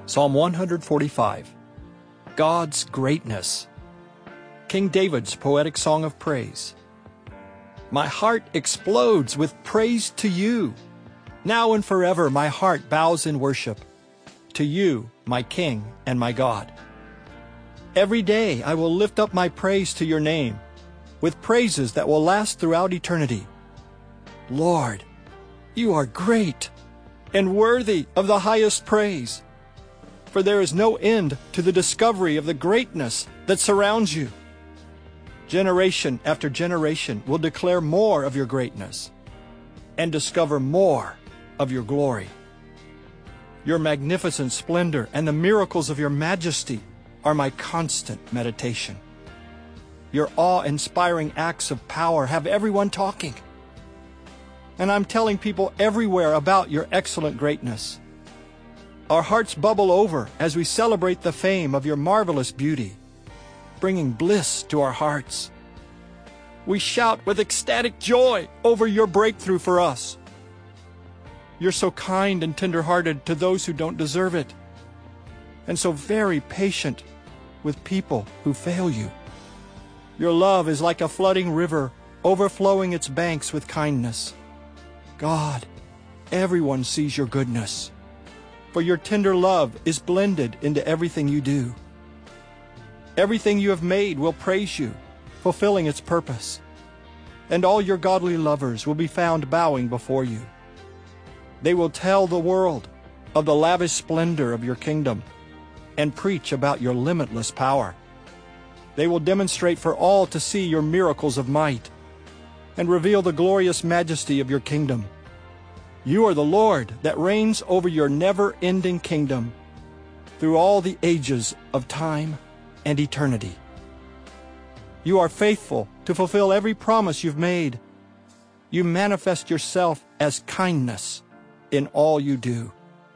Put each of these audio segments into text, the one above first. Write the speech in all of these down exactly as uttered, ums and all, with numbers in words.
Psalm one forty-five. God's Greatness. King David's poetic song of praise. My heart explodes with praise to you. Now and forever my heart bows in worship to you, my King and my God. Every day I will lift up my praise to your name with praises that will last throughout eternity. Lord, you are great and worthy of the highest praise, for there is no end to the discovery of the greatness that surrounds you. Generation after generation will declare more of your greatness and discover more of your glory. Your magnificent splendor and the miracles of your majesty are my constant meditation. Your awe-inspiring acts of power have everyone talking. And I'm telling people everywhere about your excellent greatness. Our hearts bubble over as we celebrate the fame of your marvelous beauty, bringing bliss to our hearts. We shout with ecstatic joy over your breakthrough for us. You're so kind and tender-hearted to those who don't deserve it, and so very patient with people who fail you. Your love is like a flooding river, overflowing its banks with kindness. God, everyone sees your goodness, for your tender love is blended into everything you do. Everything you have made will praise you, fulfilling its purpose, and all your godly lovers will be found bowing before you. They will tell the world of the lavish splendor of your kingdom and preach about your limitless power. They will demonstrate for all to see your miracles of might and reveal the glorious majesty of your kingdom. You are the Lord that reigns over your never-ending kingdom through all the ages of time and eternity. You are faithful to fulfill every promise you've made. You manifest yourself as kindness in all you do.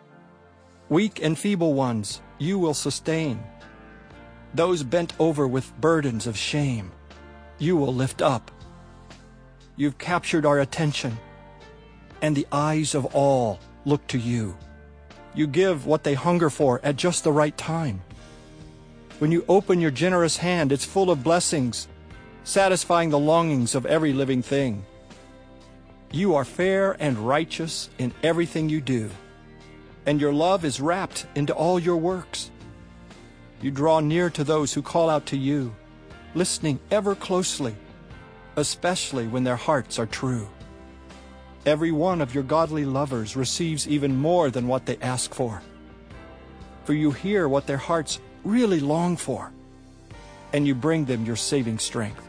Weak and feeble ones you will sustain. Those bent over with burdens of shame you will lift up. You've captured our attention, and the eyes of all look to you. You give what they hunger for at just the right time. When you open your generous hand, it's full of blessings, satisfying the longings of every living thing. You are fair and righteous in everything you do, and your love is wrapped into all your works. You draw near to those who call out to you, listening ever closely, especially when their hearts are true. Every one of your godly lovers receives even more than what they ask for, for you hear what their hearts really long for, and you bring them your saving strength.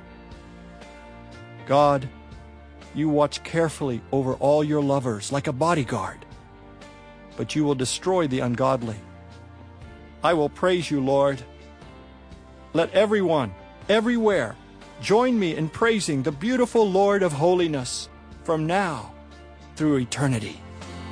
God, you watch carefully over all your lovers like a bodyguard, but you will destroy the ungodly. I will praise you, Lord. Let everyone, everywhere, join me in praising the beautiful Lord of holiness from now through eternity.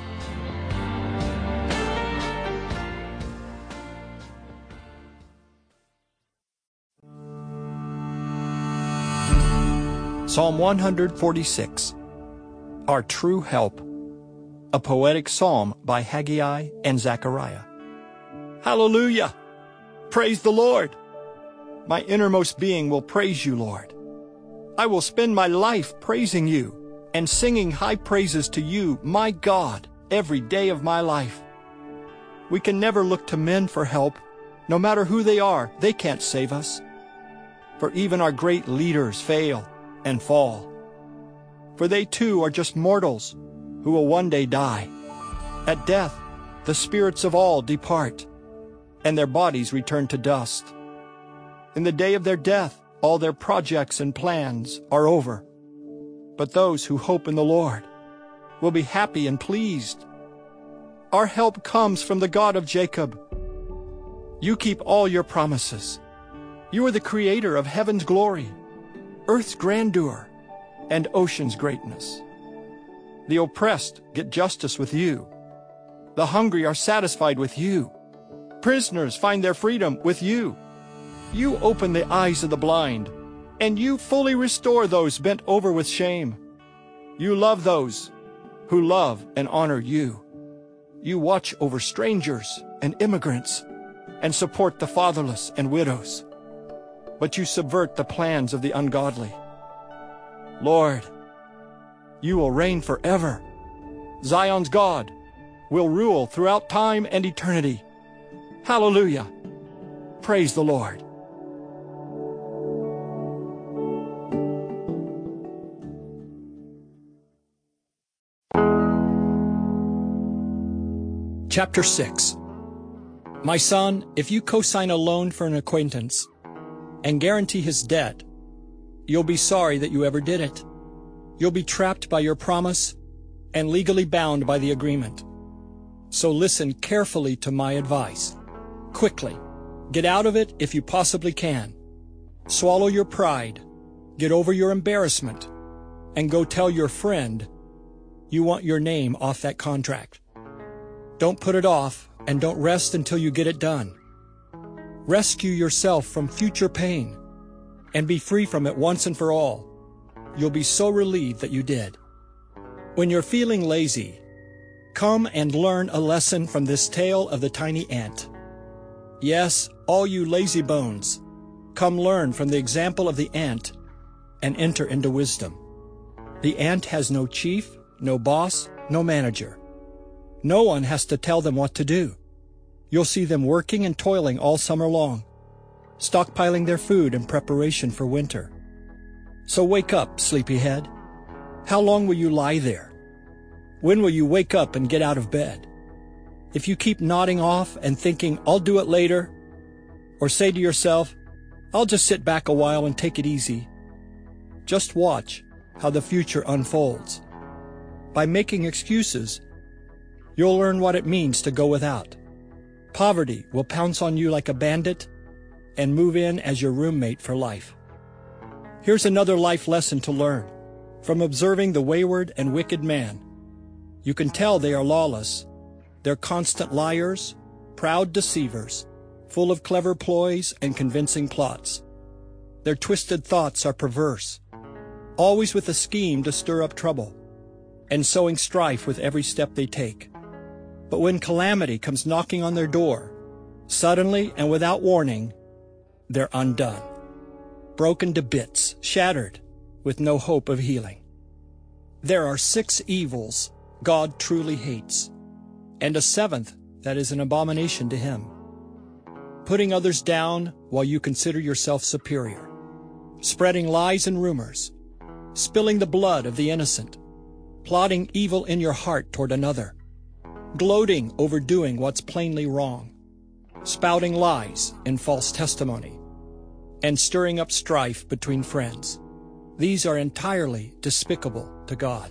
Psalm one forty-six. Our True Help. A poetic psalm by Haggai and Zechariah. Hallelujah! Praise the Lord! My innermost being will praise you, Lord. I will spend my life praising you and singing high praises to you, my God, every day of my life. We can never look to men for help. No matter who they are, they can't save us. For even our great leaders fail and fall. For they too are just mortals who will one day die. At death, the spirits of all depart, and their bodies return to dust. In the day of their death, all their projects and plans are over. But those who hope in the Lord will be happy and pleased. Our help comes from the God of Jacob. You keep all your promises. You are the creator of heaven's glory, earth's grandeur, and ocean's greatness. The oppressed get justice with you. The hungry are satisfied with you. Prisoners find their freedom with you. You open the eyes of the blind, and you fully restore those bent over with shame. You love those who love and honor you. You watch over strangers and immigrants and support the fatherless and widows. But you subvert the plans of the ungodly. Lord, you will reign forever. Zion's God will rule throughout time and eternity. Hallelujah. Praise the Lord. Chapter six. My son, if you co-sign a loan for an acquaintance and guarantee his debt, you'll be sorry that you ever did it. You'll be trapped by your promise and legally bound by the agreement. So listen carefully to my advice. Quickly, get out of it if you possibly can. Swallow your pride, get over your embarrassment, and go tell your friend you want your name off that contract. Don't put it off, and don't rest until you get it done. Rescue yourself from future pain, and be free from it once and for all. You'll be so relieved that you did. When you're feeling lazy, come and learn a lesson from this tale of the tiny ant. Yes, all you lazy bones, come learn from the example of the ant and enter into wisdom. The ant has no chief, no boss, no manager. No one has to tell them what to do. You'll see them working and toiling all summer long, stockpiling their food in preparation for winter. So wake up, sleepyhead. How long will you lie there? When will you wake up and get out of bed? If you keep nodding off and thinking, I'll do it later, or say to yourself, I'll just sit back a while and take it easy, just watch how the future unfolds. By making excuses, you'll learn what it means to go without. Poverty will pounce on you like a bandit and move in as your roommate for life. Here's another life lesson to learn from observing the wayward and wicked man. You can tell they are lawless. They're constant liars, proud deceivers, full of clever ploys and convincing plots. Their twisted thoughts are perverse, always with a scheme to stir up trouble, and sowing strife with every step they take. But when calamity comes knocking on their door, suddenly and without warning, they're undone, broken to bits, shattered, with no hope of healing. There are six evils God truly hates, and a seventh that is an abomination to him. Putting others down while you consider yourself superior, spreading lies and rumors, spilling the blood of the innocent, plotting evil in your heart toward another, gloating over doing what's plainly wrong, spouting lies and false testimony, and stirring up strife between friends. These are entirely despicable to God.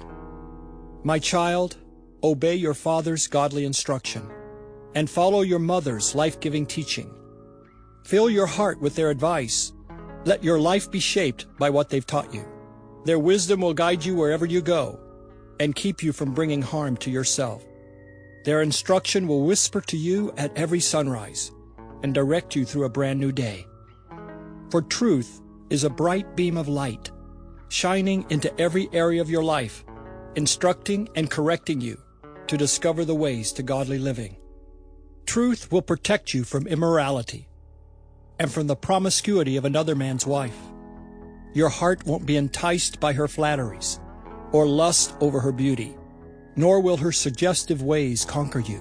My child, obey your father's godly instruction and follow your mother's life-giving teaching. Fill your heart with their advice. Let your life be shaped by what they've taught you. Their wisdom will guide you wherever you go and keep you from bringing harm to yourself. Their instruction will whisper to you at every sunrise and direct you through a brand new day. For truth is a bright beam of light, shining into every area of your life, instructing and correcting you to discover the ways to godly living. Truth will protect you from immorality and from the promiscuity of another man's wife. Your heart won't be enticed by her flatteries or lust over her beauty, nor will her suggestive ways conquer you.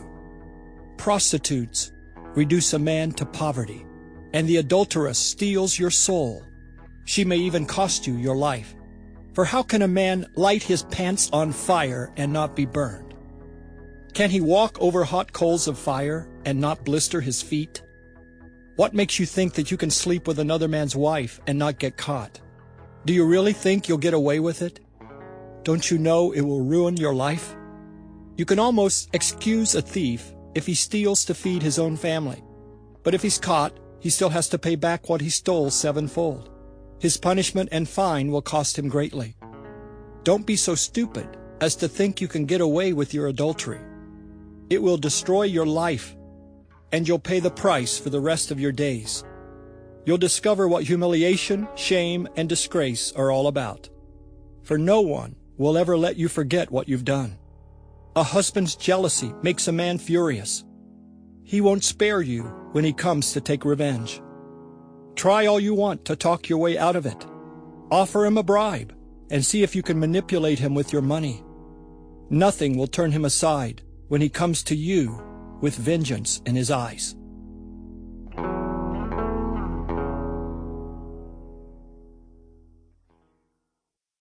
Prostitutes reduce a man to poverty, and the adulteress steals your soul. She may even cost you your life. For how can a man light his pants on fire and not be burned? Can he walk over hot coals of fire and not blister his feet? What makes you think that you can sleep with another man's wife and not get caught? Do you really think you'll get away with it? Don't you know it will ruin your life? You can almost excuse a thief if he steals to feed his own family. But if he's caught, he still has to pay back what he stole sevenfold. His punishment and fine will cost him greatly. Don't be so stupid as to think you can get away with your adultery. It will destroy your life, and you'll pay the price for the rest of your days. You'll discover what humiliation, shame, and disgrace are all about. For no one will ever let you forget what you've done. A husband's jealousy makes a man furious. He won't spare you when he comes to take revenge. Try all you want to talk your way out of it. Offer him a bribe and see if you can manipulate him with your money. Nothing will turn him aside when he comes to you with vengeance in his eyes.